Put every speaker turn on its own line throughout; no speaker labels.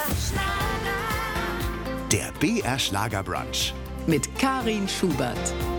Der BR Schlagerbrunch.
Mit Karin Schubert.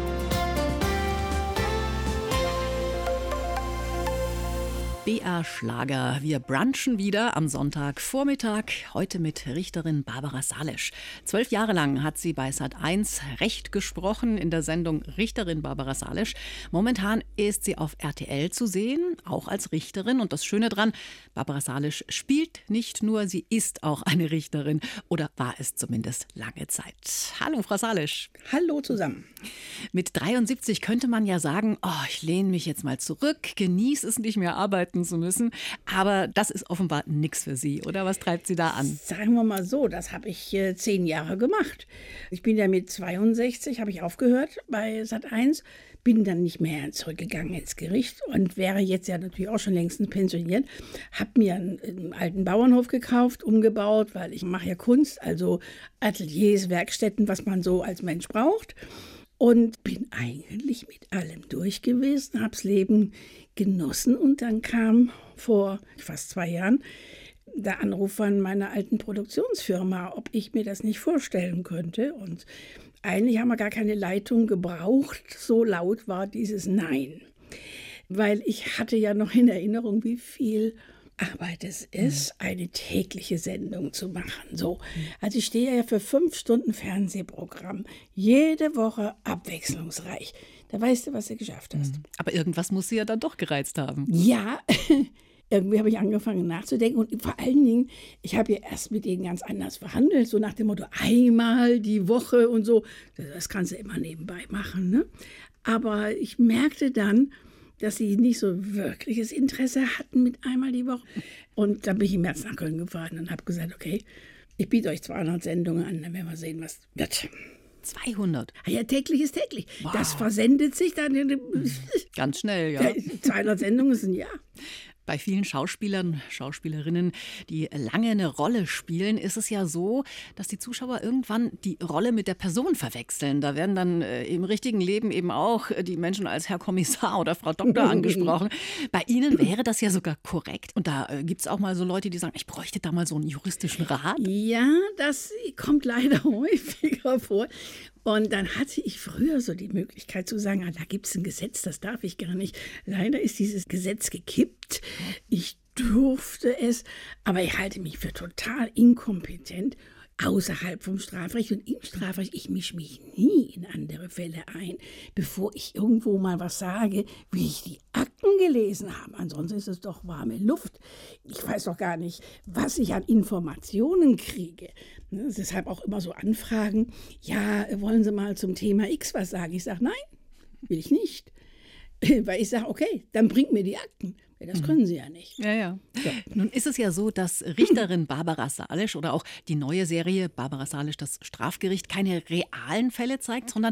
BR Schlager. Wir brunchen wieder am Sonntagvormittag, heute mit Richterin Barbara Salisch. 12 Jahre lang hat sie bei Sat.1 Recht gesprochen in der Sendung Richterin Barbara Salisch. Momentan ist sie auf RTL zu sehen, auch als Richterin. Und das Schöne dran, Barbara Salisch spielt nicht nur, sie ist auch eine Richterin. Oder war es zumindest lange Zeit. Hallo, Frau Salisch.
Hallo zusammen.
Mit 73 könnte man ja sagen, ich lehne mich jetzt mal zurück, genieße es nicht mehr arbeiten zu müssen. Aber das ist offenbar nichts für Sie, oder? Was treibt Sie da an?
Sagen wir mal so, das habe ich 10 Jahre gemacht. Ich bin ja mit 62, habe ich aufgehört bei Sat.1, bin dann nicht mehr zurückgegangen ins Gericht und wäre jetzt ja natürlich auch schon längstens pensioniert. Habe mir einen alten Bauernhof gekauft, umgebaut, weil ich mache ja Kunst, also Ateliers, Werkstätten, was man so als Mensch braucht. Und bin eigentlich mit allem durch gewesen, habe das Leben genossen. Und dann kam vor fast 2 Jahren der Anruf von meiner alten Produktionsfirma, ob ich mir das nicht vorstellen könnte. Und eigentlich haben wir gar keine Leitung gebraucht, so laut war dieses Nein. Weil ich hatte ja noch in Erinnerung, wie viel Arbeit es ist, eine tägliche Sendung zu machen. So. Also ich stehe ja für 5 Stunden Fernsehprogramm. Jede Woche abwechslungsreich. Da weißt du, was du geschafft hast.
Aber irgendwas muss Sie ja dann doch gereizt haben.
Ja, irgendwie habe ich angefangen nachzudenken. Und vor allen Dingen, ich habe ja erst mit denen ganz anders verhandelt. So nach dem Motto, einmal die Woche und so. Das kannst du immer nebenbei machen. Ne? Aber ich merkte dann, dass sie nicht so wirkliches Interesse hatten mit einmal die Woche. Und dann bin ich im März nach Köln gefahren und habe gesagt, okay, ich biete euch 200 Sendungen an, dann werden wir sehen, was wird.
200?
Ja, täglich ist täglich.
Wow.
Das versendet sich dann.
Ganz schnell, ja.
200 Sendungen sind ja.
Bei vielen Schauspielern, Schauspielerinnen, die lange eine Rolle spielen, ist es ja so, dass die Zuschauer irgendwann die Rolle mit der Person verwechseln. Da werden dann im richtigen Leben eben auch die Menschen als Herr Kommissar oder Frau Doktor angesprochen. Bei Ihnen wäre das ja sogar korrekt. Und da gibt es auch mal so Leute, die sagen, ich bräuchte da mal so einen juristischen Rat.
Ja, das kommt leider häufiger vor. Und dann hatte ich früher so die Möglichkeit zu sagen, da gibt es ein Gesetz, das darf ich gar nicht. Leider ist dieses Gesetz gekippt. Ich durfte es, aber ich halte mich für total inkompetent außerhalb vom Strafrecht. Und im Strafrecht, ich mische mich nie in andere Fälle ein. Bevor ich irgendwo mal was sage, will ich die Akten gelesen haben. Ansonsten ist es doch warme Luft. Ich weiß doch gar nicht, was ich an Informationen kriege. Deshalb auch immer so Anfragen. Ja, wollen Sie mal zum Thema X was sagen? Ich sage, nein, will ich nicht. Weil ich sage, okay, dann bringt mir die Akten. Das können Sie ja nicht.
Ja. Nun ist es ja so, dass Richterin Barbara Salisch oder auch die neue Serie Barbara Salisch, das Strafgericht, keine realen Fälle zeigt, sondern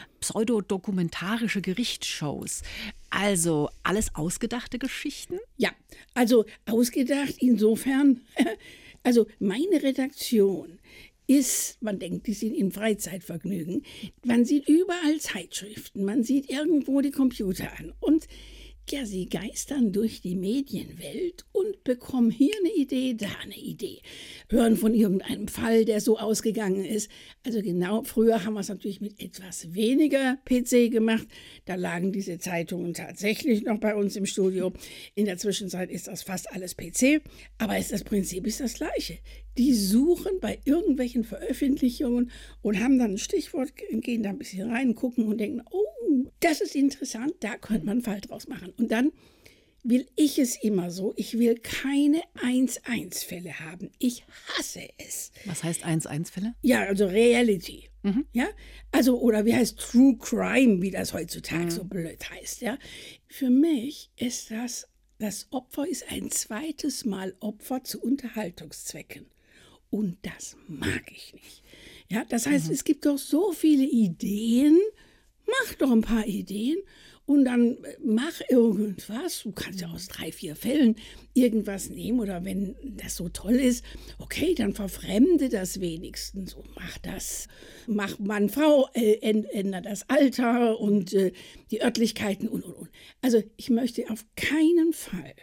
pseudodokumentarische Gerichtsshows. Also alles ausgedachte Geschichten?
Ja, also ausgedacht insofern, also meine Redaktion ist, man denkt, die sind im Freizeitvergnügen. Man sieht überall Zeitschriften, man sieht irgendwo die Computer an und ja, sie geistern durch die Medienwelt und bekommen hier eine Idee, da eine Idee. Hören von irgendeinem Fall, der so ausgegangen ist. Also genau, früher haben wir es natürlich mit etwas weniger PC gemacht. Da lagen diese Zeitungen tatsächlich noch bei uns im Studio. In der Zwischenzeit ist das fast alles PC. Aber das Prinzip ist das gleiche. Die suchen bei irgendwelchen Veröffentlichungen und haben dann ein Stichwort, gehen da ein bisschen rein, gucken und denken, oh, das ist interessant, da könnte man einen Fall draus machen. Und dann will ich es immer so, ich will keine 1-1-Fälle haben. Ich hasse es.
Was heißt 1-1-Fälle?
Ja, also Reality. Ja, also, oder wie heißt True Crime, wie das heutzutage so blöd heißt. Ja, für mich ist das Opfer ist ein zweites Mal Opfer zu Unterhaltungszwecken. Und das mag ich nicht. Ja, das heißt, es gibt doch so viele Ideen. Mach doch ein paar Ideen und dann mach irgendwas. Du kannst ja aus 3-4 Fällen irgendwas nehmen oder wenn das so toll ist, okay, dann verfremde das wenigstens und mach das. Mach Mann, Frau, ändere das Alter und die Örtlichkeiten und. Also ich möchte auf keinen Fall,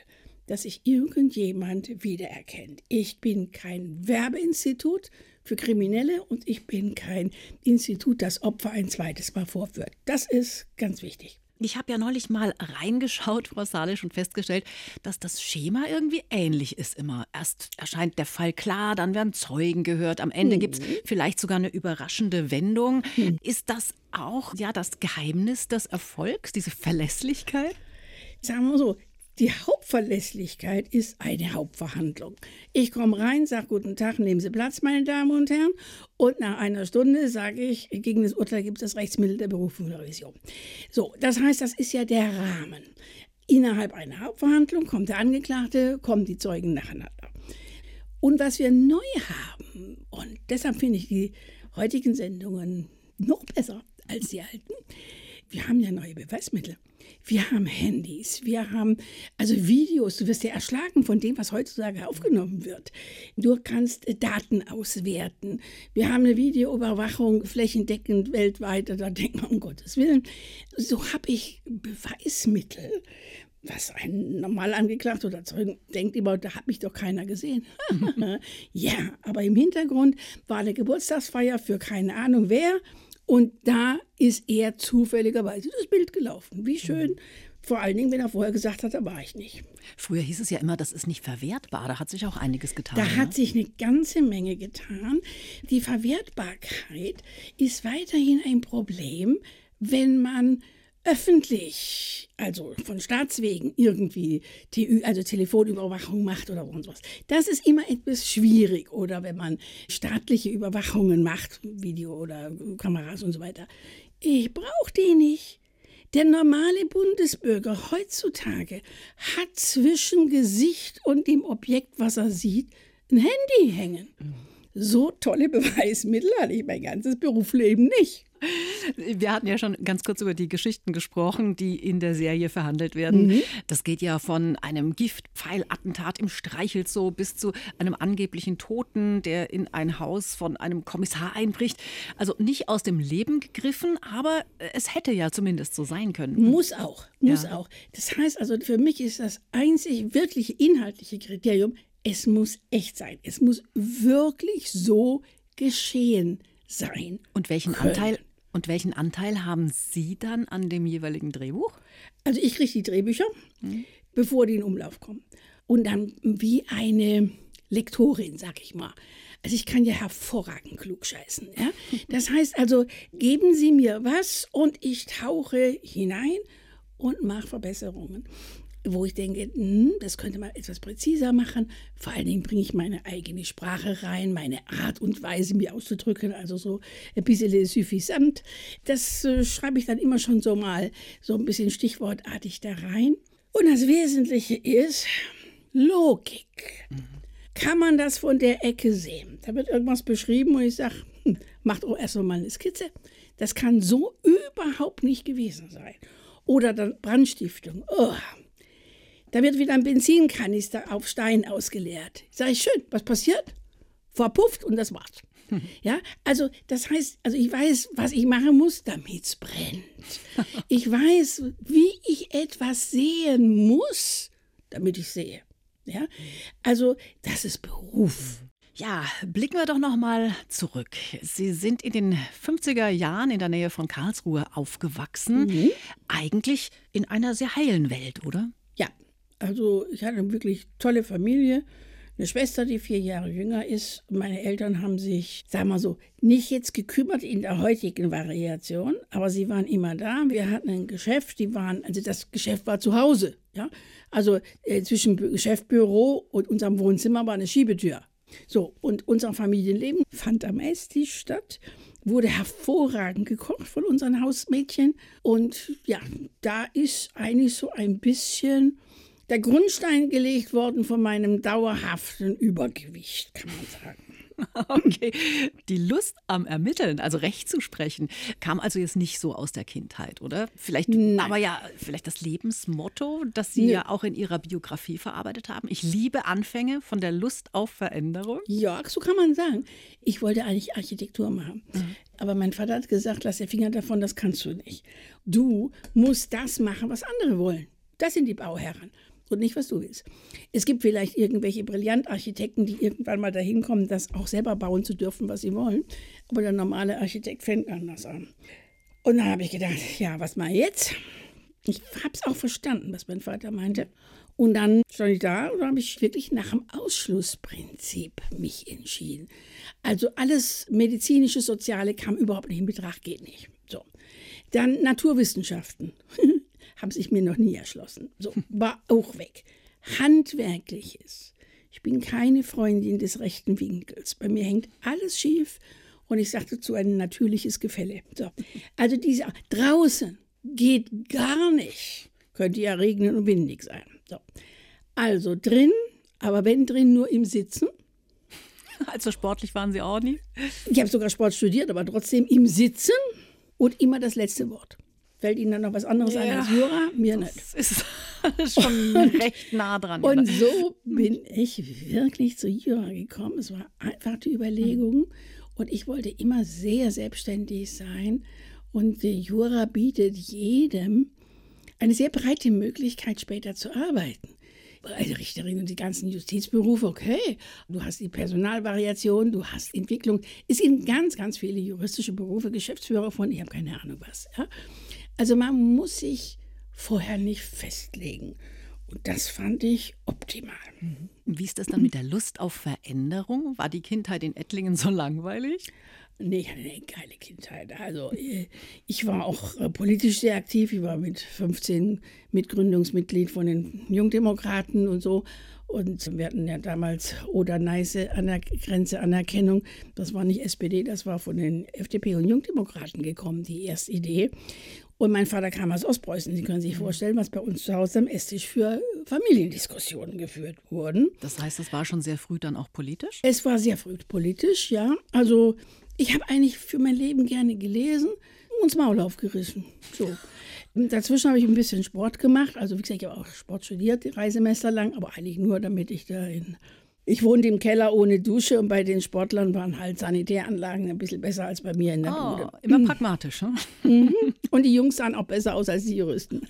dass sich irgendjemand wiedererkennt. Ich bin kein Werbeinstitut für Kriminelle und ich bin kein Institut, das Opfer ein zweites Mal vorführt. Das ist ganz wichtig.
Ich habe ja neulich mal reingeschaut, Frau Salisch, und festgestellt, dass das Schema irgendwie ähnlich ist immer. Erst erscheint der Fall klar, dann werden Zeugen gehört, am Ende gibt es vielleicht sogar eine überraschende Wendung. Ist das auch das Geheimnis des Erfolgs, diese Verlässlichkeit?
Sagen wir so, die Hauptverlässlichkeit ist eine Hauptverhandlung. Ich komme rein, sage guten Tag, nehmen Sie Platz, meine Damen und Herren. Und nach einer Stunde sage ich, gegen das Urteil gibt es das Rechtsmittel der Berufung und Revision. So, das heißt, das ist ja der Rahmen. Innerhalb einer Hauptverhandlung kommt der Angeklagte, kommen die Zeugen nacheinander. Und was wir neu haben, und deshalb finde ich die heutigen Sendungen noch besser als die alten, wir haben ja neue Beweismittel. Wir haben Handys, wir haben Videos, du wirst ja erschlagen von dem, was heutzutage aufgenommen wird. Du kannst Daten auswerten. Wir haben eine Videoüberwachung flächendeckend weltweit, da denkt man, um Gottes Willen. So habe ich Beweismittel, was ein normal Angeklagter oder Zeugen denkt immer, da hat mich doch keiner gesehen. Ja, aber im Hintergrund war eine Geburtstagsfeier für keine Ahnung wer. Und da ist er zufälligerweise das Bild gelaufen. Wie schön. Vor allen Dingen, wenn er vorher gesagt hat, da war ich nicht.
Früher hieß es ja immer, das ist nicht verwertbar. Da hat sich auch einiges getan.
Da hat sich eine ganze Menge getan. Die Verwertbarkeit ist weiterhin ein Problem, wenn man öffentlich, also von Staatswegen irgendwie Telefonüberwachung macht oder sowas. Das ist immer etwas schwierig. Oder wenn man staatliche Überwachungen macht, Video oder Kameras und so weiter. Ich brauche die nicht. Der normale Bundesbürger heutzutage hat zwischen Gesicht und dem Objekt, was er sieht, ein Handy hängen. So tolle Beweismittel hatte ich mein ganzes Berufsleben nicht.
Wir hatten ja schon ganz kurz über die Geschichten gesprochen, die in der Serie verhandelt werden. Das geht ja von einem Giftpfeilattentat im Streichelzoo bis zu einem angeblichen Toten, der in ein Haus von einem Kommissar einbricht. Also nicht aus dem Leben gegriffen, aber es hätte ja zumindest so sein können.
Muss auch. Das heißt also, für mich ist das einzig wirklich inhaltliche Kriterium, es muss echt sein. Es muss wirklich so geschehen sein.
Und welchen Anteil haben Sie dann an dem jeweiligen Drehbuch?
Also ich kriege die Drehbücher, bevor die in Umlauf kommen. Und dann wie eine Lektorin, sag ich mal. Also ich kann ja hervorragend klugscheißen. Ja? Das heißt also, geben Sie mir was und ich tauche hinein und mache Verbesserungen. Wo ich denke, das könnte man etwas präziser machen. Vor allen Dingen bringe ich meine eigene Sprache rein, meine Art und Weise, mich auszudrücken, also so ein bisschen suffisant. Das schreibe ich dann immer schon so mal so ein bisschen stichwortartig da rein. Und das Wesentliche ist Logik. Kann man das von der Ecke sehen? Da wird irgendwas beschrieben und ich sage, macht auch erst mal eine Skizze. Das kann so überhaupt nicht gewesen sein. Oder dann Brandstiftung. Da wird wieder ein Benzinkanister auf Stein ausgeleert. Sag ich, schön, was passiert? Verpufft und das war's. Ja, also das heißt, ich weiß, was ich machen muss, damit es brennt. Ich weiß, wie ich etwas sehen muss, damit ich sehe. Ja, also das ist Beruf.
Ja, blicken wir doch noch mal zurück. Sie sind in den 50er Jahren in der Nähe von Karlsruhe aufgewachsen. Eigentlich in einer sehr heilen Welt, oder?
Ja, also ich hatte eine wirklich tolle Familie. Eine Schwester, die 4 Jahre jünger ist. Meine Eltern haben sich, sagen wir mal so, nicht jetzt gekümmert in der heutigen Variation, aber sie waren immer da. Wir hatten ein Geschäft, das Geschäft war zu Hause. Ja? Also zwischen Geschäftsbüro und unserem Wohnzimmer war eine Schiebetür. So, und unser Familienleben fand am Esstisch statt, wurde hervorragend gekocht von unseren Hausmädchen. Und ja, da ist eigentlich so ein bisschen der Grundstein gelegt worden von meinem dauerhaften Übergewicht, kann man sagen.
Okay, die Lust am Ermitteln, also Recht zu sprechen, kam also jetzt nicht so aus der Kindheit, oder? Vielleicht das Lebensmotto, das Sie ja auch in Ihrer Biografie verarbeitet haben. Ich liebe Anfänge von der Lust auf Veränderung.
Ja, so kann man sagen. Ich wollte eigentlich Architektur machen. Aber mein Vater hat gesagt, lass den Finger davon, das kannst du nicht. Du musst das machen, was andere wollen. Das sind die Bauherren. und nicht, was du willst. Es gibt vielleicht irgendwelche Brillantarchitekten, die irgendwann mal dahin kommen, das auch selber bauen zu dürfen, was sie wollen. Aber der normale Architekt fängt anders an. Und dann habe ich gedacht, ja, was mal jetzt? Ich habe es auch verstanden, was mein Vater meinte. Und dann stand ich da und habe ich wirklich nach dem Ausschlussprinzip mich entschieden. Also alles medizinische, soziale kam überhaupt nicht in Betracht, geht nicht. So. Dann Naturwissenschaften, haben sich mir noch nie erschlossen. So, war auch weg. Handwerkliches. Ich bin keine Freundin des rechten Winkels. Bei mir hängt alles schief und ich sagte dazu ein natürliches Gefälle. So. Also draußen geht gar nicht. Könnte ja regnen und windig sein. So. Also drin, aber wenn drin, nur im Sitzen.
Also sportlich waren Sie auch nie?
Ich habe sogar Sport studiert, aber trotzdem im Sitzen und immer das letzte Wort. Fällt Ihnen dann noch was anderes ein als Jura? Mir nicht.
Das ist schon recht nah dran.
Und so bin ich wirklich zu Jura gekommen. Es war einfach die Überlegung. Und ich wollte immer sehr selbstständig sein. Und die Jura bietet jedem eine sehr breite Möglichkeit, später zu arbeiten. Als Richterin und die ganzen Justizberufe, okay, du hast die Personalvariation, du hast Entwicklung. Es sind ganz, ganz viele juristische Berufe, Geschäftsführer von, ich habe keine Ahnung was. Ja? Also man muss sich vorher nicht festlegen. Und das fand ich optimal.
Wie ist das dann mit der Lust auf Veränderung? War die Kindheit in Ettlingen so langweilig?
Nee, ich hatte eine geile Kindheit. Also ich war auch politisch sehr aktiv. Ich war mit 15 Mitgründungsmitglied von den Jungdemokraten und so. Und wir hatten ja damals Oder-Neiße an der Grenze Anerkennung. Das war nicht SPD, das war von den FDP und Jungdemokraten gekommen, die erste Idee. Und mein Vater kam aus Ostpreußen. Sie können sich vorstellen, was bei uns zu Hause am Esstisch für Familiendiskussionen geführt wurden.
Das heißt, es war schon sehr früh dann auch politisch?
Es war sehr früh politisch, ja. Also ich habe eigentlich für mein Leben gerne gelesen und das Maul aufgerissen. So. Dazwischen habe ich ein bisschen Sport gemacht. Also wie gesagt, ich habe auch Sport studiert, 3 Semester lang, aber eigentlich nur, damit ich ich wohnte im Keller ohne Dusche und bei den Sportlern waren halt Sanitäranlagen ein bisschen besser als bei mir in der Bude.
Immer pragmatisch, ne?
Und die Jungs sahen auch besser aus als die Juristen.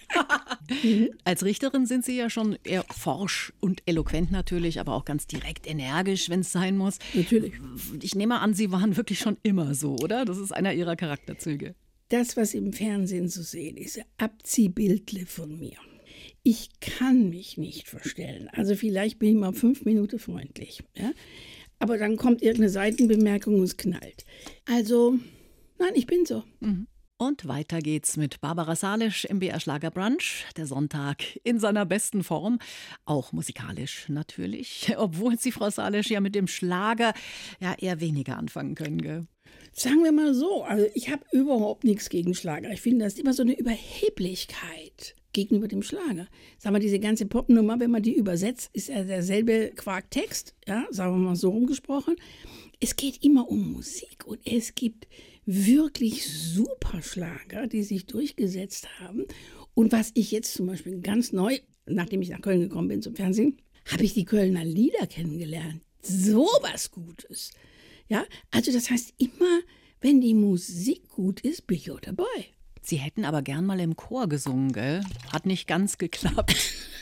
Als Richterin sind Sie ja schon eher forsch und eloquent natürlich, aber auch ganz direkt energisch, wenn es sein muss.
Natürlich.
Ich nehme an, Sie waren wirklich schon immer so, oder? Das ist einer Ihrer Charakterzüge.
Das, was im Fernsehen zu sehen ist, Abziehbildle von mir. Ich kann mich nicht verstellen. Also vielleicht bin ich mal 5 Minuten freundlich. Ja? Aber dann kommt irgendeine Seitenbemerkung und es knallt. Also, nein, ich bin so.
Und weiter geht's mit Barbara Salisch im BR Schlager Brunch. Der Sonntag in seiner besten Form. Auch musikalisch natürlich. Obwohl Sie, Frau Salisch, ja mit dem Schlager ja eher weniger anfangen können, gell?
Sagen wir mal so, also ich habe überhaupt nichts gegen Schlager. Ich finde, das ist immer so eine Überheblichkeit gegenüber dem Schlager. Sagen wir, diese ganze Popnummer, wenn man die übersetzt, ist ja derselbe Quarktext, ja, sagen wir mal so rumgesprochen. Es geht immer um Musik und es gibt wirklich super Schlager, die sich durchgesetzt haben. Und was ich jetzt zum Beispiel ganz neu, nachdem ich nach Köln gekommen bin zum Fernsehen, habe ich die Kölner Lieder kennengelernt. So was Gutes. Ja, also das heißt immer, wenn die Musik gut ist, bin ich auch dabei.
Sie hätten aber gern mal im Chor gesungen, gell? Hat nicht ganz geklappt.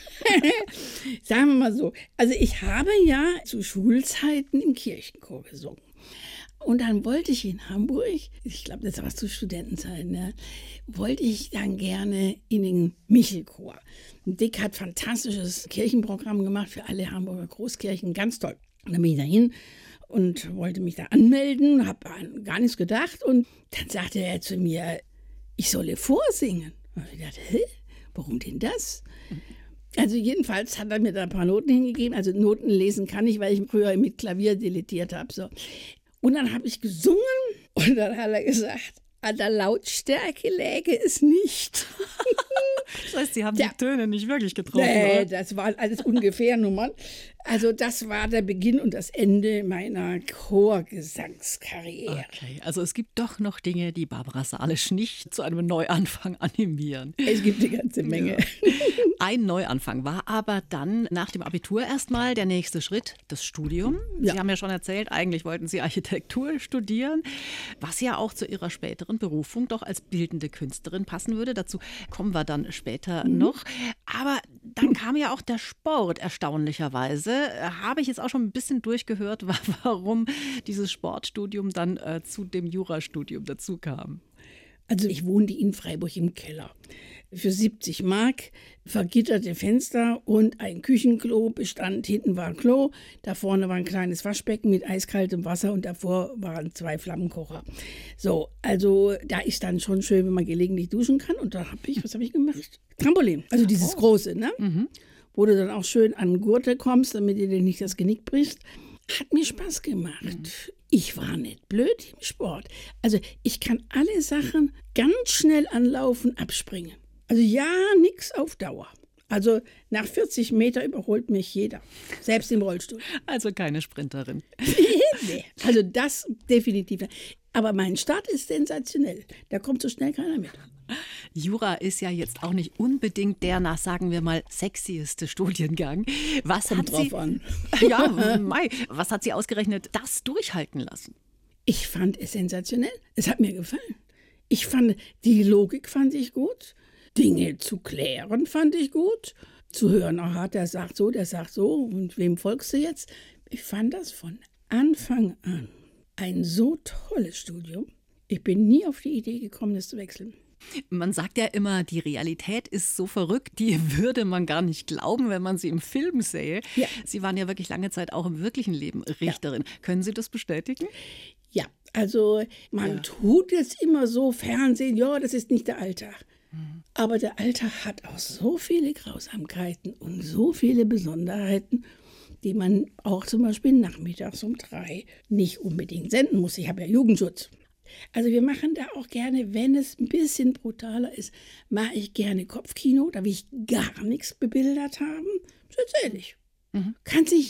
Sagen wir mal so, also ich habe ja zu Schulzeiten im Kirchenchor gesungen. Und dann wollte ich in Hamburg, ich glaube, das war zu Studentenzeiten, ja, wollte ich dann gerne in den Michelchor. Dick hat fantastisches Kirchenprogramm gemacht für alle Hamburger Großkirchen, ganz toll. Und dann bin ich dahin und wollte mich da anmelden, habe an gar nichts gedacht. Und dann sagte er zu mir, ich solle vorsingen. Und ich dachte, hä? Warum denn das? Also jedenfalls hat er mir da ein paar Noten hingegeben. Also Noten lesen kann ich, weil ich früher mit Klavier dilettiert habe. So. Und dann habe ich gesungen und dann hat er gesagt, an der Lautstärke läge es nicht.
Das heißt, Sie haben die Töne nicht wirklich getroffen,
Nee,
oder?
das waren alles ungefähr Nummern. Also das war der Beginn und das Ende meiner Chorgesangskarriere.
Okay, also es gibt doch noch Dinge, die Barbara Salisch nicht zu einem Neuanfang animieren.
Es gibt eine ganze Menge.
Ja. Ein Neuanfang war aber dann nach dem Abitur erstmal der nächste Schritt, das Studium.
Ja.
Sie haben ja schon erzählt, eigentlich wollten Sie Architektur studieren, was ja auch zu Ihrer späteren Berufung doch als bildende Künstlerin passen würde. Dazu kommen wir dann später noch. Aber dann kam ja auch der Sport, erstaunlicherweise. Habe ich jetzt auch schon ein bisschen durchgehört, warum dieses Sportstudium dann zu dem Jurastudium dazu kam.
Also ich wohnte in Freiburg im Keller. Für 70 Mark, vergitterte Fenster und ein Küchenklo bestand. Hinten war ein Klo, da vorne war ein kleines Waschbecken mit eiskaltem Wasser und davor waren 2 Flammenkocher. So, also da ist dann schon schön, wenn man gelegentlich duschen kann. Und da was habe ich gemacht? Trampolin, also dieses große, ne? Wo du dann auch schön an den Gurte kommst, damit dir nicht das Genick brichst. Hat mir Spaß gemacht. Ich war nicht blöd im Sport. Also ich kann alle Sachen ganz schnell anlaufen, abspringen. Also ja, nix auf Dauer. Also nach 40 Meter überholt mich jeder, selbst im Rollstuhl.
Also keine Sprinterin.
Nee, also das definitiv. Aber mein Start ist sensationell. Da kommt so schnell keiner mit.
Jura ist ja jetzt auch nicht unbedingt der, sagen wir mal, sexieste Studiengang.
Kommt drauf an.
Ja, was hat sie ausgerechnet das durchhalten lassen?
Ich fand es sensationell. Es hat mir gefallen. Die Logik fand ich gut. Dinge zu klären fand ich gut. Zu hören, aha, der sagt so und wem folgst du jetzt? Ich fand das von Anfang an ein so tolles Studium. Ich bin nie auf die Idee gekommen, das zu wechseln.
Man sagt ja immer, die Realität ist so verrückt, die würde man gar nicht glauben, wenn man sie im Film sähe. Ja. Sie waren ja wirklich lange Zeit auch im wirklichen Leben Richterin. Ja. Können Sie das bestätigen?
Ja, also man tut jetzt immer so, Fernsehen, ja, das ist nicht der Alltag. Aber der Alltag hat auch so viele Grausamkeiten und so viele Besonderheiten, die man auch zum Beispiel nachmittags um 3 nicht unbedingt senden muss. Ich habe ja Jugendschutz. Also wir machen da auch gerne, wenn es ein bisschen brutaler ist, mache ich gerne Kopfkino, da will ich gar nichts bebildert haben. Das erzähle ich. Kann sich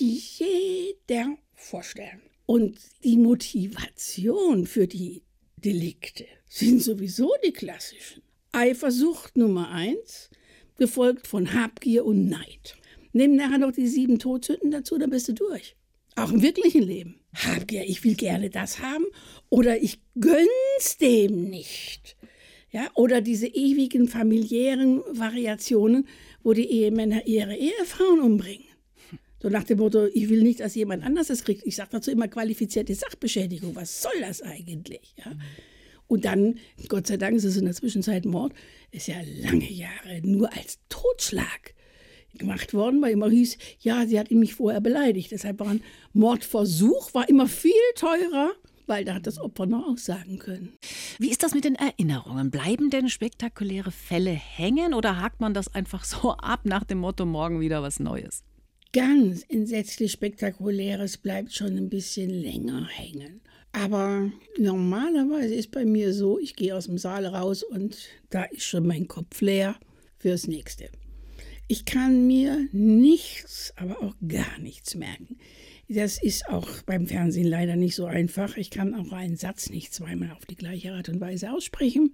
jeder vorstellen. Und die Motivation für die Delikte sind sowieso die klassischen. Eifersucht Nummer 1, gefolgt von Habgier und Neid. Nimm nachher noch die 7 Todsünden dazu, dann bist du durch. Auch im wirklichen Leben. Habgier, ich will gerne das haben oder ich gönn's dem nicht. Ja, oder diese ewigen familiären Variationen, wo die Ehemänner ihre Ehefrauen umbringen. So nach dem Motto, ich will nicht, dass jemand anders es kriegt. Ich sage dazu immer qualifizierte Sachbeschädigung. Was soll das eigentlich? Ja? Und dann, Gott sei Dank, ist es in der Zwischenzeit Mord, ist ja lange Jahre nur als Totschlag gemacht worden, weil immer hieß, ja, sie hat ihn mich vorher beleidigt. Deshalb war ein Mordversuch, war immer viel teurer, weil da hat das Opfer noch aussagen können.
Wie ist das mit den Erinnerungen? Bleiben denn spektakuläre Fälle hängen oder hakt man das einfach so ab nach dem Motto, morgen wieder was Neues?
Ganz entsetzlich Spektakuläres bleibt schon ein bisschen länger hängen. Aber normalerweise ist bei mir so, ich gehe aus dem Saal raus und da ist schon mein Kopf leer fürs Nächste. Ich kann mir nichts, aber auch gar nichts merken. Das ist auch beim Fernsehen leider nicht so einfach. Ich kann auch einen Satz nicht zweimal auf die gleiche Art und Weise aussprechen.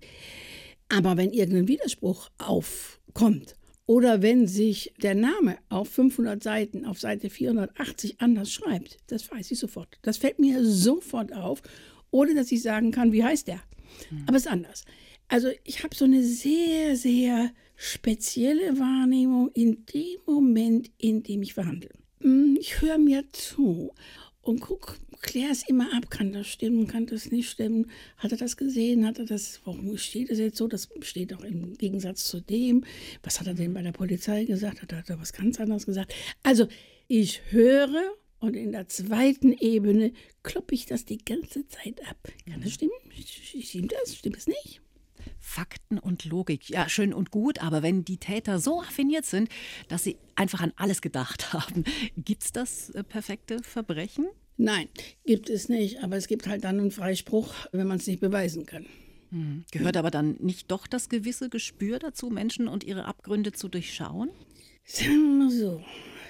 Aber wenn irgendein Widerspruch aufkommt oder wenn sich der Name auf 500 Seiten auf Seite 480 anders schreibt, das weiß ich sofort. Das fällt mir sofort auf, ohne dass ich sagen kann, wie heißt der. Aber es ist anders. Also ich habe so eine sehr, sehr spezielle Wahrnehmung in dem Moment, in dem ich verhandle. Ich höre mir zu und kläre es immer ab. Kann das stimmen, kann das nicht stimmen? Hat er das gesehen? Warum steht das jetzt so? Das steht auch im Gegensatz zu dem. Was hat er denn bei der Polizei gesagt? Hat er was ganz anderes gesagt? Also ich höre und in der zweiten Ebene kloppe ich das die ganze Zeit ab. Kann das stimmen? Stimmt das? Stimmt es nicht?
Fakten und Logik, ja, schön und gut, aber wenn die Täter so raffiniert sind, dass sie einfach an alles gedacht haben, gibt es das perfekte Verbrechen?
Nein, gibt es nicht, aber es gibt halt dann einen Freispruch, wenn man es nicht beweisen kann.
Gehört aber dann nicht doch das gewisse Gespür dazu, Menschen und ihre Abgründe zu durchschauen?
Sagen wir so,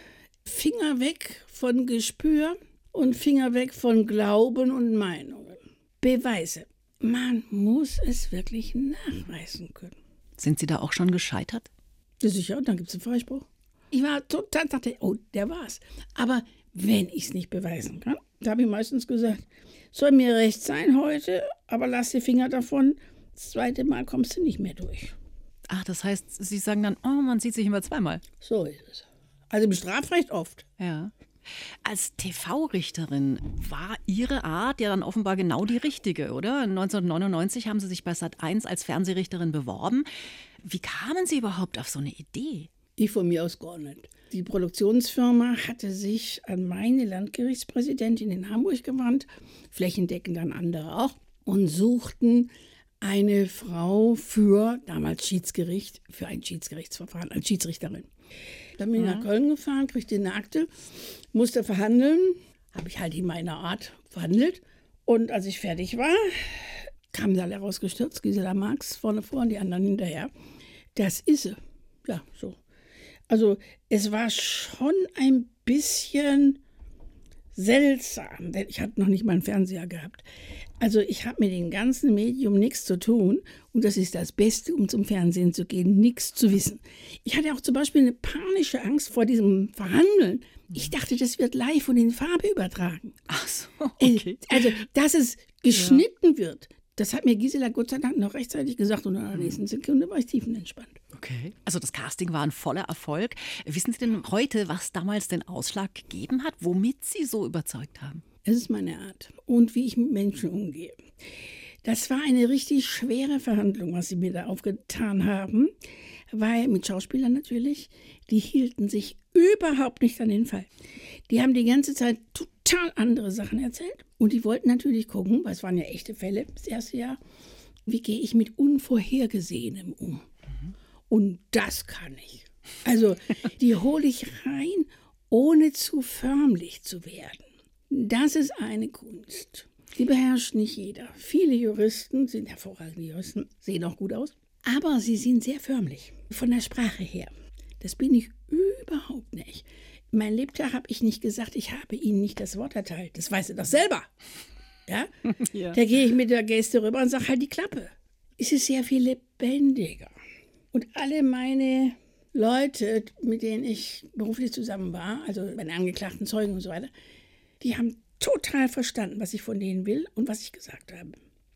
Finger weg von Gespür und Finger weg von Glauben und Meinungen. Beweise. Man muss es wirklich nachweisen können.
Sind Sie da auch schon gescheitert?
Ja, sicher, dann gibt es einen Freispruch. Ich war total, dachte, oh, der war's. Aber wenn ich es nicht beweisen kann, da habe ich meistens gesagt, soll mir recht sein heute, aber lass die Finger davon, das zweite Mal kommst du nicht mehr durch.
Ach, das heißt, Sie sagen dann, oh, man sieht sich immer zweimal.
So ist es. Also im Strafrecht oft.
Ja. Als TV-Richterin war Ihre Art ja dann offenbar genau die richtige, oder? 1999 haben Sie sich bei Sat.1 als Fernsehrichterin beworben. Wie kamen Sie überhaupt auf so eine Idee?
Ich von mir aus gar nicht. Die Produktionsfirma hatte sich an meine Landgerichtspräsidentin in Hamburg gewandt, flächendeckend an andere auch, und suchten eine Frau für damals Schiedsgericht, für ein Schiedsgerichtsverfahren als Schiedsrichterin. Dann bin ich nach Köln gefahren, kriegte eine Akte, musste verhandeln, habe ich halt in meiner Art verhandelt. Und als ich fertig war, kamen sie alle rausgestürzt, Gisela Marx vorne vor und die anderen hinterher. Das ist sie. Ja, so. Also es war schon ein bisschen seltsam, denn ich hatte noch nicht mal einen Fernseher gehabt. Also ich habe mit dem ganzen Medium nichts zu tun und das ist das Beste, um zum Fernsehen zu gehen, nichts zu wissen. Ich hatte auch zum Beispiel eine panische Angst vor diesem Verhandeln. Ich dachte, das wird live und in Farbe übertragen.
Ach so, okay.
Also, dass es geschnitten wird, das hat mir Gisela Gott sei Dank noch rechtzeitig gesagt und in der nächsten Sekunde war ich tiefenentspannt.
Okay. Also das Casting war ein voller Erfolg. Wissen Sie denn heute, was damals den Ausschlag gegeben hat, womit Sie so überzeugt haben?
Es ist meine Art und wie ich mit Menschen umgehe. Das war eine richtig schwere Verhandlung, was sie mir da aufgetan haben, weil mit Schauspielern natürlich, die hielten sich überhaupt nicht an den Fall. Die haben die ganze Zeit total andere Sachen erzählt und die wollten natürlich gucken, weil es waren ja echte Fälle das erste Jahr, wie gehe ich mit Unvorhergesehenem um. Und das kann ich. Also die hole ich rein, ohne zu förmlich zu werden. Das ist eine Kunst. Die beherrscht nicht jeder. Viele Juristen sind hervorragende Juristen, sehen auch gut aus, aber sie sind sehr förmlich von der Sprache her. Das bin ich überhaupt nicht. Mein Lebtag habe ich nicht gesagt, ich habe Ihnen nicht das Wort erteilt. Das weiß er doch selber. Ja? Ja. Da gehe ich mit der Geste rüber und sage halt die Klappe. Es ist sehr viel lebendiger. Und alle meine Leute, mit denen ich beruflich zusammen war, also meine angeklagten Zeugen und so weiter, die haben total verstanden, was ich von denen will und was ich gesagt habe.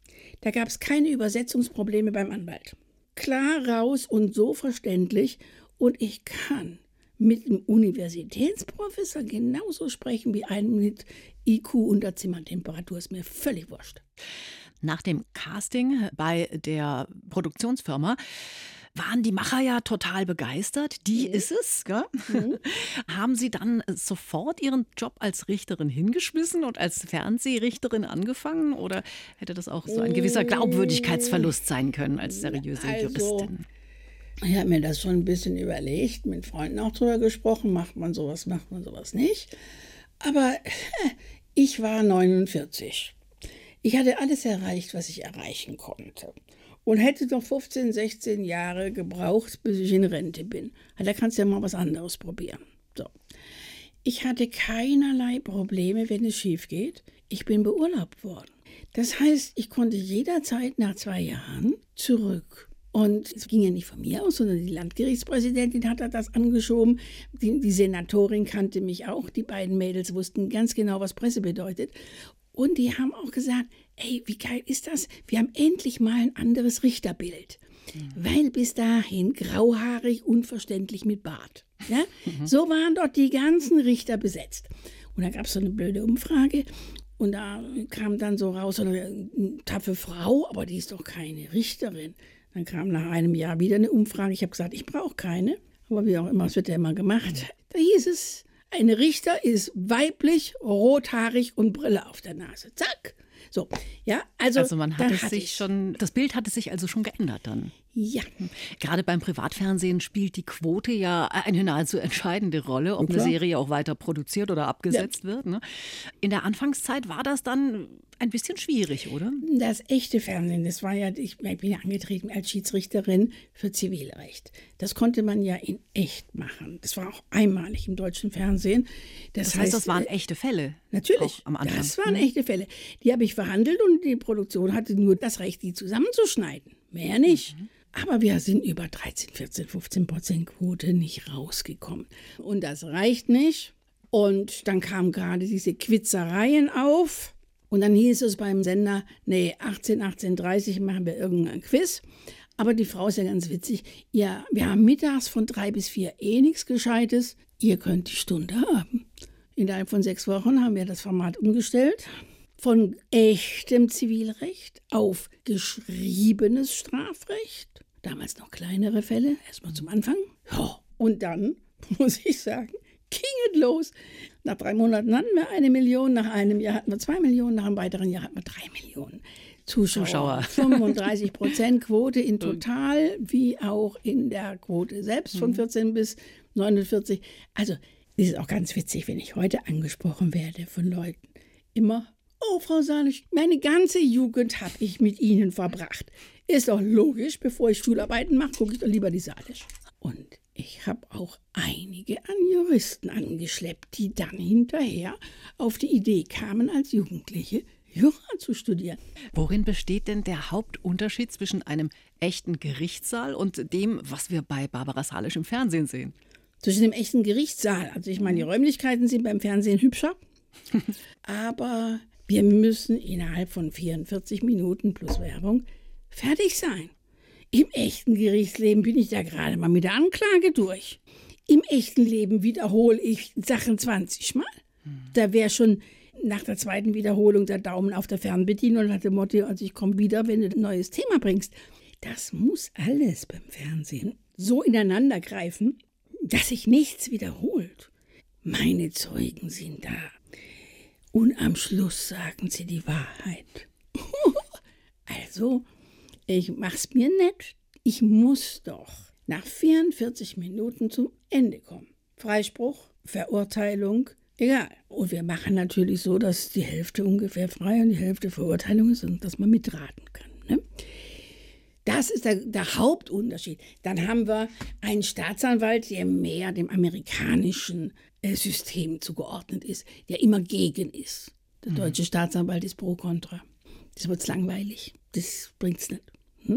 Da gab es keine Übersetzungsprobleme beim Anwalt. Klar raus und so verständlich. Und ich kann mit einem Universitätsprofessor genauso sprechen wie einen mit IQ unter Zimmertemperatur. Ist mir völlig wurscht.
Nach dem Casting bei der Produktionsfirma waren die Macher ja total begeistert. Die ist es, gell? Haben Sie dann sofort Ihren Job als Richterin hingeschmissen und als Fernsehrichterin angefangen? Oder hätte das auch so ein gewisser Glaubwürdigkeitsverlust sein können als seriöse Juristin?
Ich habe mir das schon ein bisschen überlegt, mit Freunden auch drüber gesprochen. Macht man sowas nicht? Aber ich war 49. Ich hatte alles erreicht, was ich erreichen konnte. Und hätte noch 15, 16 Jahre gebraucht, bis ich in Rente bin. Da kannst du ja mal was anderes probieren. So. Ich hatte keinerlei Probleme, wenn es schief geht. Ich bin beurlaubt worden. Das heißt, ich konnte jederzeit nach 2 Jahren zurück. Und es ging ja nicht von mir aus, sondern die Landgerichtspräsidentin hat das angeschoben. Die Senatorin kannte mich auch. Die beiden Mädels wussten ganz genau, was Presse bedeutet. Und die haben auch gesagt, ey, wie geil ist das? Wir haben endlich mal ein anderes Richterbild. Weil bis dahin grauhaarig, unverständlich mit Bart. Ja? So waren dort die ganzen Richter besetzt. Und da gab es so eine blöde Umfrage. Und da kam dann so raus, so eine taffe Frau, aber die ist doch keine Richterin. Dann kam nach einem Jahr wieder eine Umfrage. Ich habe gesagt, ich brauche keine. Aber wie auch immer, es wird ja immer gemacht. Da hieß es, ein Richter ist weiblich, rothaarig und Brille auf der Nase. Zack. So, ja, also
man hatte sich schon, das Bild hatte sich also schon geändert dann.
Ja.
Gerade beim Privatfernsehen spielt die Quote ja eine nahezu entscheidende Rolle, ob eine Serie auch weiter produziert oder abgesetzt wird. Ne? In der Anfangszeit war das dann ein bisschen schwierig, oder?
Das echte Fernsehen, das war ja, ich bin ja angetreten als Schiedsrichterin für Zivilrecht. Das konnte man ja in echt machen. Das war auch einmalig im deutschen Fernsehen. Das heißt,
das waren echte Fälle?
Natürlich,
am Anfang.
Das waren echte Fälle. Die habe ich verhandelt und die Produktion hatte nur das Recht, die zusammenzuschneiden. Mehr nicht. Aber wir sind über 13, 14, 15% Quote nicht rausgekommen. Und das reicht nicht. Und dann kamen gerade diese Quitzereien auf. Und dann hieß es beim Sender, nee, 18:30 machen wir irgendein Quiz. Aber die Frau ist ja ganz witzig. Ja, wir haben mittags von 3 bis 4 nichts Gescheites. Ihr könnt die Stunde haben. Innerhalb von 6 Wochen haben wir das Format umgestellt. Von echtem Zivilrecht auf geschriebenes Strafrecht. Damals noch kleinere Fälle, erstmal zum Anfang. Ja, und dann, muss ich sagen, ging es los. Nach 3 Monaten hatten wir 1 Million, nach einem Jahr hatten wir 2 Millionen, nach einem weiteren Jahr hatten wir 3 Millionen Zuschauer. 35% Quote in total, wie auch in der Quote selbst von 14 bis 49. Also, es ist auch ganz witzig, wenn ich heute angesprochen werde von Leuten. Immer, oh, Frau Salisch, meine ganze Jugend habe ich mit Ihnen verbracht. Ist doch logisch, bevor ich Schularbeiten mache, gucke ich doch lieber die Salisch. Und ich habe auch einige an Juristen angeschleppt, die dann hinterher auf die Idee kamen, als Jugendliche Jura zu studieren.
Worin besteht denn der Hauptunterschied zwischen einem echten Gerichtssaal und dem, was wir bei Barbara Salisch im Fernsehen sehen?
Zwischen dem echten Gerichtssaal, also ich meine, die Räumlichkeiten sind beim Fernsehen hübscher, aber wir müssen innerhalb von 44 Minuten plus Werbung fertig sein. Im echten Gerichtsleben bin ich da gerade mal mit der Anklage durch. Im echten Leben wiederhole ich Sachen 20 Mal. Da wäre schon nach der zweiten Wiederholung der Daumen auf der Fernbedienung und hat dem Motto, also ich komme wieder, wenn du ein neues Thema bringst. Das muss alles beim Fernsehen so ineinander greifen, dass sich nichts wiederholt. Meine Zeugen sind da. Und am Schluss sagen sie die Wahrheit. Also, ich mach's mir nett. Ich muss doch nach 44 Minuten zum Ende kommen. Freispruch, Verurteilung, egal. Und wir machen natürlich so, dass die Hälfte ungefähr frei und die Hälfte Verurteilung ist und dass man mitraten kann. Ne? Das ist der Hauptunterschied. Dann haben wir einen Staatsanwalt, der mehr dem amerikanischen System zugeordnet ist, der immer gegen ist. Der deutsche Staatsanwalt ist pro contra. Das wird's langweilig. Das bringt's nicht.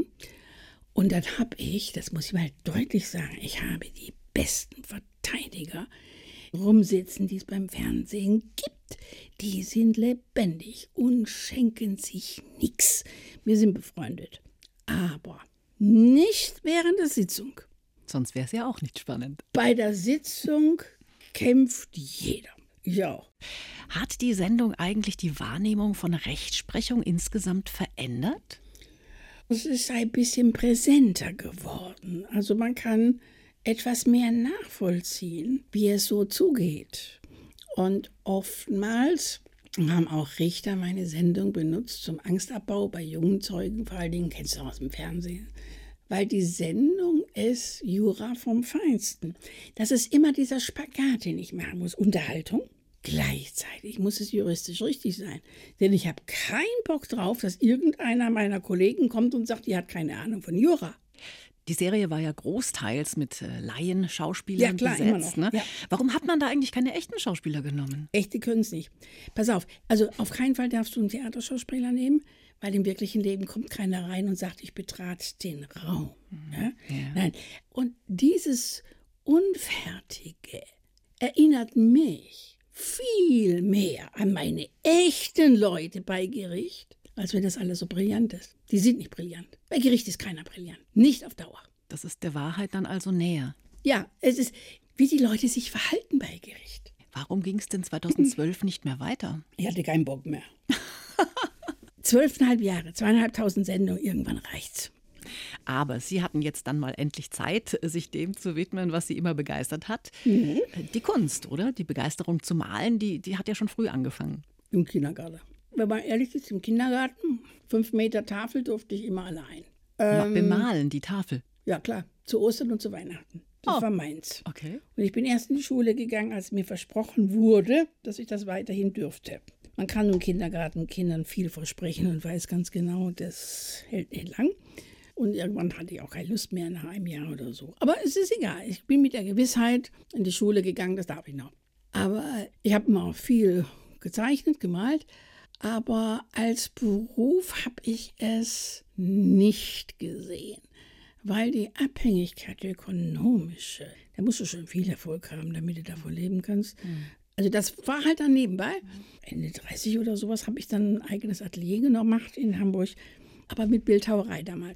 Und dann habe ich, das muss ich mal deutlich sagen, ich habe die besten Verteidiger rumsitzen, die es beim Fernsehen gibt. Die sind lebendig und schenken sich nichts. Wir sind befreundet. Aber nicht während der Sitzung.
Sonst wäre es ja auch nicht spannend.
Bei der Sitzung kämpft jeder. Ich auch.
Hat die Sendung eigentlich die Wahrnehmung von Rechtsprechung insgesamt verändert?
Es ist ein bisschen präsenter geworden. Also man kann etwas mehr nachvollziehen, wie es so zugeht. Und oftmals haben auch Richter meine Sendung benutzt zum Angstabbau bei jungen Zeugen, vor allen Dingen, kennst du aus dem Fernsehen. Weil die Sendung ist Jura vom Feinsten. Das ist immer dieser Spagat, den ich machen muss. Unterhaltung. Gleichzeitig muss es juristisch richtig sein. Denn ich habe keinen Bock drauf, dass irgendeiner meiner Kollegen kommt und sagt, die hat keine Ahnung von Jura.
Die Serie war ja großteils mit Laienschauspielern besetzt.
Immer noch.
Ne?
Ja.
Warum hat man da eigentlich keine echten Schauspieler genommen?
Echte können es nicht. Pass auf, also auf keinen Fall darfst du einen Theaterschauspieler nehmen, weil im wirklichen Leben kommt keiner rein und sagt, ich betrat den Raum. Ja? Ja. Nein. Und dieses Unfertige erinnert mich viel mehr an meine echten Leute bei Gericht, als wenn das alles so brillant ist. Die sind nicht brillant. Bei Gericht ist keiner brillant. Nicht auf Dauer.
Das ist der Wahrheit dann also näher.
Ja, es ist, wie die Leute sich verhalten bei Gericht.
Warum ging es denn 2012 nicht mehr weiter?
Ich hatte keinen Bock mehr. 12,5 Jahre, 2.500 Sendungen, irgendwann reicht's.
Aber Sie hatten jetzt dann mal endlich Zeit, sich dem zu widmen, was Sie immer begeistert hat. Die Kunst, oder? Die Begeisterung zu malen, die hat ja schon früh angefangen.
Im Kindergarten. Wenn man ehrlich ist, im Kindergarten, 5 Meter Tafel durfte ich immer allein.
Bemalen, die Tafel?
Ja, klar. Zu Ostern und zu Weihnachten. Das war meins.
Okay.
Und ich bin erst in die Schule gegangen, als mir versprochen wurde, dass ich das weiterhin dürfte. Man kann im Kindergarten Kindern viel versprechen und weiß ganz genau, das hält nicht lang. Und irgendwann hatte ich auch keine Lust mehr nach einem Jahr oder so. Aber es ist egal. Ich bin mit der Gewissheit in die Schule gegangen, das darf ich noch. Aber ich habe immer viel gezeichnet, gemalt. Aber als Beruf habe ich es nicht gesehen. Weil die Abhängigkeit, die ökonomische, da musst du schon viel Erfolg haben, damit du davon leben kannst. Also das war halt dann nebenbei. Ende 30 oder sowas habe ich dann ein eigenes Atelier gemacht in Hamburg. Aber mit Bildhauerei damals.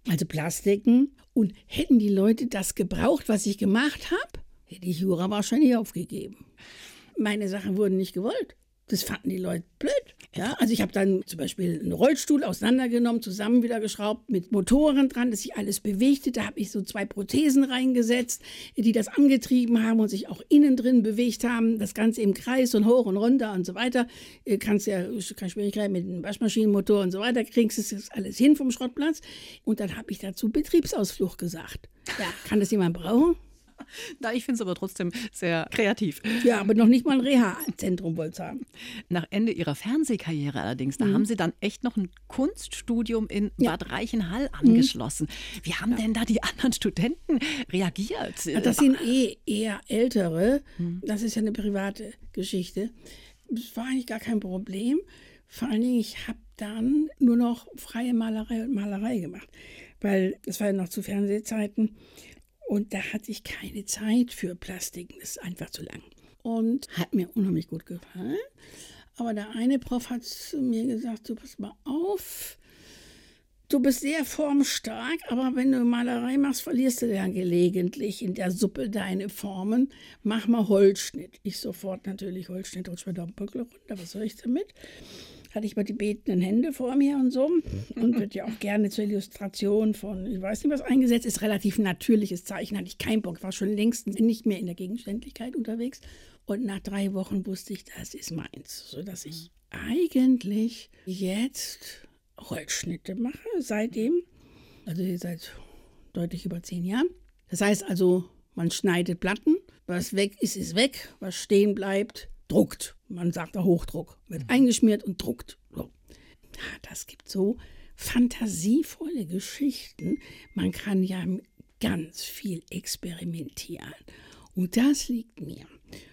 Also Plastiken. Und hätten die Leute das gebraucht, was ich gemacht habe, hätte ich Jura wahrscheinlich aufgegeben. Meine Sachen wurden nicht gewollt. Das fanden die Leute blöd. Ja, also ich habe dann zum Beispiel einen Rollstuhl auseinandergenommen, zusammen wieder geschraubt, mit Motoren dran, dass sich alles bewegte. Da habe ich so 2 Prothesen reingesetzt, die das angetrieben haben und sich auch innen drin bewegt haben. Das Ganze im Kreis und hoch und runter und so weiter. Kannst ja keine Schwierigkeit mit einem Waschmaschinenmotor und so weiter. Kriegst du das alles hin vom Schrottplatz. Und dann habe ich dazu Betriebsausflug gesagt. Ja, kann das jemand brauchen?
Na, ich finde es aber trotzdem sehr kreativ.
Ja, aber noch nicht mal ein Reha-Zentrum wollte es haben.
Nach Ende Ihrer Fernsehkarriere allerdings, da haben Sie dann echt noch ein Kunststudium in Bad Reichenhall angeschlossen. Wie haben denn da die anderen Studenten reagiert?
Ja, das sind eher Ältere. Das ist ja eine private Geschichte. Das war eigentlich gar kein Problem. Vor allen Dingen, ich habe dann nur noch freie Malerei gemacht. Weil es war ja noch zu Fernsehzeiten. Und da hatte ich keine Zeit für Plastiken, das ist einfach zu lang. Und hat mir unheimlich gut gefallen. Aber der eine Prof hat zu mir gesagt, du pass mal auf, du bist sehr formstark, aber wenn du Malerei machst, verlierst du dann gelegentlich in der Suppe deine Formen. Mach mal Holzschnitt. Ich sofort natürlich Holzschnitt, rutscht mir da den Buckel runter, was soll ich damit? Hatte ich mal die betenden Hände vor mir und so. Und wird ja auch gerne zur Illustration von, ich weiß nicht was, eingesetzt. Ist relativ natürliches Zeichen, hatte ich keinen Bock. War schon längst nicht mehr in der Gegenständlichkeit unterwegs. Und nach 3 Wochen wusste ich, das ist meins. Sodass ich eigentlich jetzt Holzschnitte mache seitdem. Also seit deutlich über 10 Jahren. Das heißt also, man schneidet Platten. Was weg ist, ist weg. Was stehen bleibt, druckt. Man sagt auch Hochdruck. Wird eingeschmiert und druckt. So. Das gibt so fantasievolle Geschichten. Man kann ja ganz viel experimentieren. Und das liegt mir.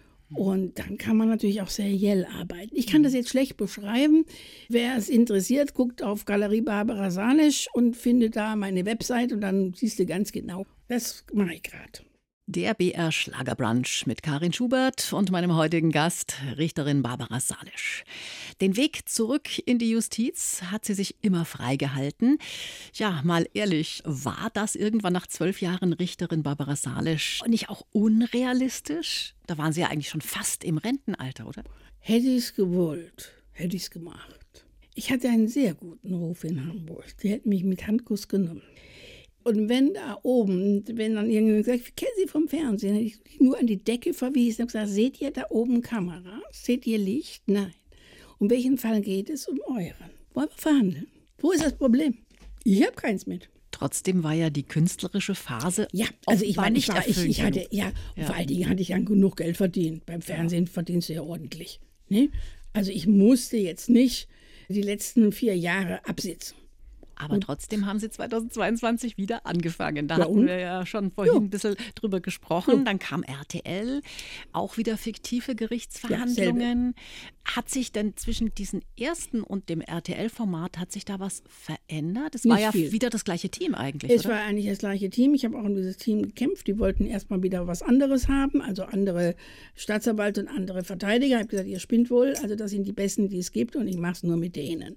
Und dann kann man natürlich auch seriell arbeiten. Ich kann das jetzt schlecht beschreiben. Wer es interessiert, guckt auf Galerie Barbara Salesch und findet da meine Website und dann siehst du ganz genau. Das mache ich gerade.
Der BR Schlagerbrunch mit Karin Schubert und meinem heutigen Gast, Richterin Barbara Salesch. Den Weg zurück in die Justiz hat sie sich immer freigehalten. Ja, mal ehrlich, war das irgendwann nach 12 Jahren Richterin Barbara Salesch nicht auch unrealistisch? Da waren Sie ja eigentlich schon fast im Rentenalter, oder?
Hätte ich es gewollt, hätte ich es gemacht. Ich hatte einen sehr guten Ruf in Hamburg. Die hätten mich mit Handkuss genommen. Und wenn da oben, wenn dann irgendjemand gesagt, ich kenne Sie vom Fernsehen, hätte ich nur an die Decke verwiesen und gesagt, seht ihr da oben Kameras? Seht ihr Licht? Nein. Um welchen Fall geht es? Um euren. Wollen wir verhandeln? Wo ist das Problem? Ich habe keins mit.
Trotzdem war ja die künstlerische Phase
also ich meine,
nicht erfüllt.
Ich hatte, vor allen Dingen hatte ich ja genug Geld verdient. Beim Fernsehen verdienst du ja ordentlich. Ne? Also ich musste jetzt nicht die letzten 4 Jahre absitzen.
Aber trotzdem haben Sie 2022 wieder angefangen. Da hatten wir ja schon vorhin ein bisschen drüber gesprochen. Dann kam RTL, auch wieder fiktive Gerichtsverhandlungen. Hat sich denn zwischen diesem ersten und dem RTL-Format, hat sich da was verändert? Es war ja wieder das gleiche Team eigentlich,
Es war eigentlich das gleiche Team. Ich habe auch in dieses Team gekämpft. Die wollten erstmal wieder was anderes haben, also andere Staatsanwälte und andere Verteidiger. Ich habe gesagt, ihr spinnt wohl. Also das sind die Besten, die es gibt und ich mache es nur mit denen.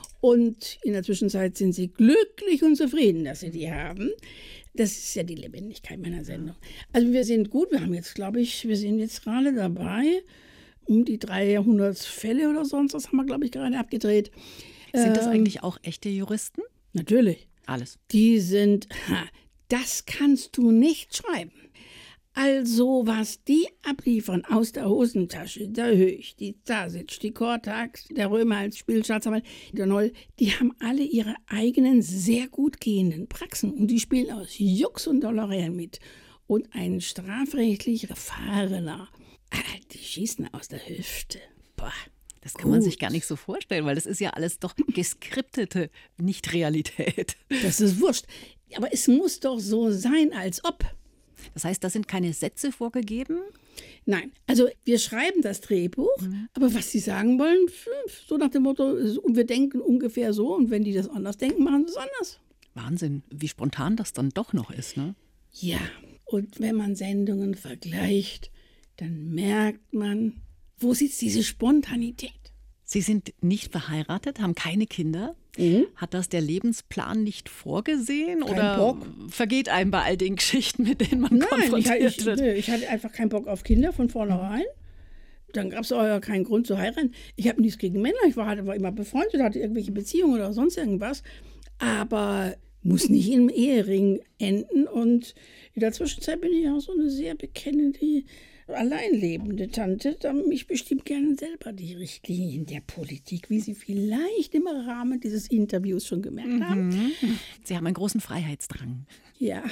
Und in der Zwischenzeit sind sie glücklich und zufrieden, dass sie die haben. Das ist ja die Lebendigkeit meiner Sendung. Also wir sind gut, wir haben jetzt, glaube ich, wir sind jetzt gerade dabei, um die 300 Fälle oder sonst, das haben wir, glaube ich, gerade abgedreht.
Sind das eigentlich auch echte Juristen?
Natürlich.
Alles.
Die sind, das kannst du nicht schreiben. Also, was die abliefern aus der Hosentasche, der Höch, die Zasic, die Kortax, der Römer als Spielstaatsanwalt, der Noll, die haben alle ihre eigenen sehr gut gehenden Praxen und die spielen aus Jux und Dollerei mit. Und ein strafrechtlich Erfahrener, die schießen aus der Hüfte. Boah.
Das kann man sich gar nicht so vorstellen, weil das ist ja alles doch geskriptete Nicht-Realität.
Das ist wurscht. Aber es muss doch so sein, als ob.
Das heißt, da sind keine Sätze vorgegeben?
Nein, also wir schreiben das Drehbuch, aber was sie sagen wollen, so nach dem Motto, wir denken ungefähr so und wenn die das anders denken, machen sie es anders.
Wahnsinn, wie spontan das dann doch noch ist, ne?
Ja, und wenn man Sendungen vergleicht, dann merkt man, wo sitzt diese Spontanität?
Sie sind nicht verheiratet, haben keine Kinder. Hat das der Lebensplan nicht vorgesehen?
Kein
oder
Bock.
vergeht einem bei all den Geschichten, mit denen man konfrontiert wird?
Ich hatte einfach keinen Bock auf Kinder von vornherein. Dann gab es auch ja keinen Grund zu heiraten. Ich habe nichts gegen Männer. Ich war immer befreundet, hatte irgendwelche Beziehungen oder sonst irgendwas. Aber muss nicht im Ehering enden. Und in der Zwischenzeit bin ich auch so eine sehr bekennende, alleinlebende Tante. Da ich bestimmt gerne selber die Richtlinien der Politik, wie Sie vielleicht im Rahmen dieses Interviews schon gemerkt haben.
Sie haben einen großen Freiheitsdrang,
Ja,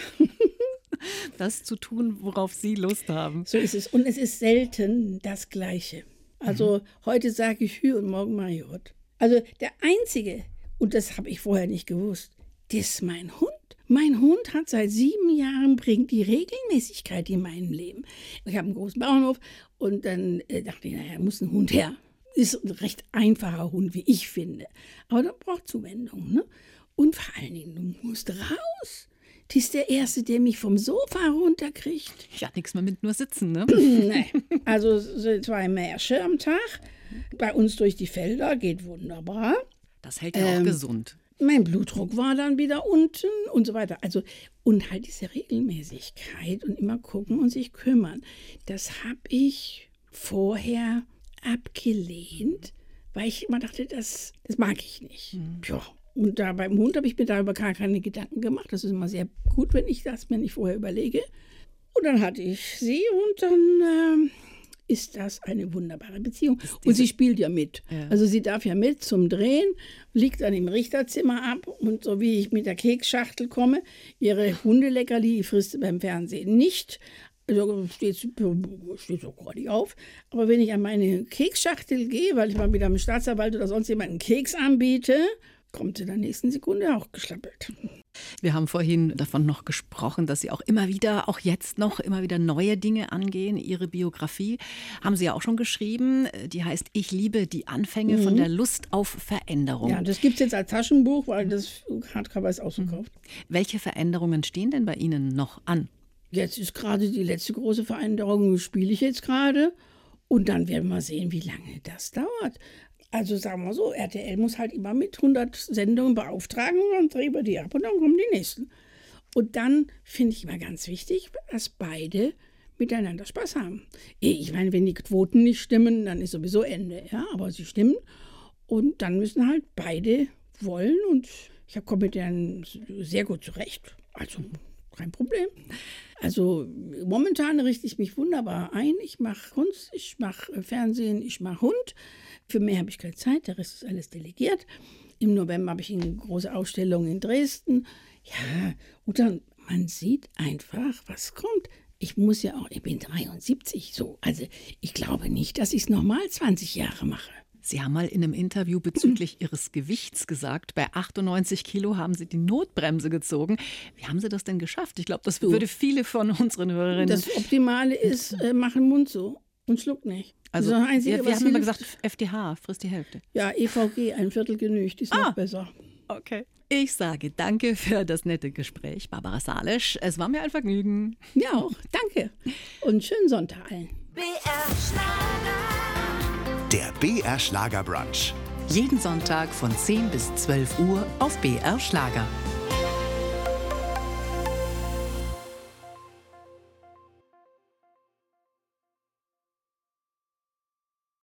das zu tun, worauf Sie Lust haben.
so ist es. Und es ist selten das Gleiche. Also heute sage ich Hü und morgen mache ich Hut. Also der Einzige, und das habe ich vorher nicht gewusst, das ist mein Hund. Mein Hund hat seit 7 Jahren, bringt die Regelmäßigkeit in meinem Leben. Ich habe einen großen Bauernhof und dann dachte ich, naja, muss ein Hund her. Ist ein recht einfacher Hund, wie ich finde. Aber der braucht Zuwendung. Ne? Und vor allen Dingen, du musst raus. Das ist der Erste, der mich vom Sofa runterkriegt.
Ja, nichts mehr mit nur sitzen, ne?
Nee. Also so 2 Märsche am Tag. Bei uns durch die Felder geht wunderbar.
Das hält ja auch gesund.
Mein Blutdruck war dann wieder unten und so weiter. Also, und halt diese Regelmäßigkeit und immer gucken und sich kümmern. Das habe ich vorher abgelehnt, weil ich immer dachte, das mag ich nicht. Ja. Und da beim Hund habe ich mir darüber gar keine Gedanken gemacht. Das ist immer sehr gut, wenn ich das mir nicht vorher überlege. Und dann hatte ich sie und dann ist das eine wunderbare Beziehung. Und sie spielt ja mit.
Ja.
Also sie darf ja mit zum Drehen, liegt dann im Richterzimmer ab und so wie ich mit der Keksschachtel komme, ihre Hundeleckerli frisst sie beim Fernsehen nicht. Also steht so gerade auf. Aber wenn ich an meine Keksschachtel gehe, weil ich mal wieder am Staatsanwalt oder sonst jemanden Keks anbiete, kommt sie in der nächsten Sekunde auch geschlappelt.
Wir haben vorhin davon noch gesprochen, dass Sie auch immer wieder, auch jetzt noch, immer wieder neue Dinge angehen. Ihre Biografie haben Sie ja auch schon geschrieben. Die heißt Ich liebe die Anfänge von der Lust auf Veränderung.
Ja, das gibt es jetzt als Taschenbuch, weil das Hardcover ist ausverkauft.
Welche Veränderungen stehen denn bei Ihnen noch an?
Jetzt ist gerade die letzte große Veränderung, spiele ich jetzt gerade. Und dann werden wir sehen, wie lange das dauert. Also sagen wir so, RTL muss halt immer mit 100 Sendungen beauftragen und dann drehen wir die ab und dann kommen die nächsten. Und dann finde ich immer ganz wichtig, dass beide miteinander Spaß haben. Ich meine, wenn die Quoten nicht stimmen, dann ist sowieso Ende. Ja, aber sie stimmen und dann müssen halt beide wollen und ich komme mit denen sehr gut zurecht. Also kein Problem. Also momentan richte ich mich wunderbar ein. Ich mache Kunst, ich mache Fernsehen, ich mache Hund. Für mehr habe ich keine Zeit, der Rest ist alles delegiert. Im November habe ich eine große Ausstellung in Dresden. Ja, und dann, man sieht einfach, was kommt. Ich bin 73, so. Also ich glaube nicht, dass ich es nochmal 20 Jahre mache.
Sie haben mal in einem Interview bezüglich Ihres Gewichts gesagt, bei 98 Kilo haben Sie die Notbremse gezogen. Wie haben Sie das denn geschafft? Ich glaube, das würde viele von unseren Hörerinnen...
Das Optimale ist, mach den Mund so und schluck nicht.
Also,
das Einzige,
wir haben immer gesagt, FDH, frisst die Hälfte.
Ja, EVG, ein Viertel genügt, ist noch besser.
Okay. Ich sage danke für das nette Gespräch, Barbara Salesch. Es war mir ein Vergnügen.
Ja auch, danke. Und schönen Sonntag allen.
BR Schlager.
Der BR Schlager Brunch.
Jeden Sonntag von 10 bis 12 Uhr auf BR Schlager.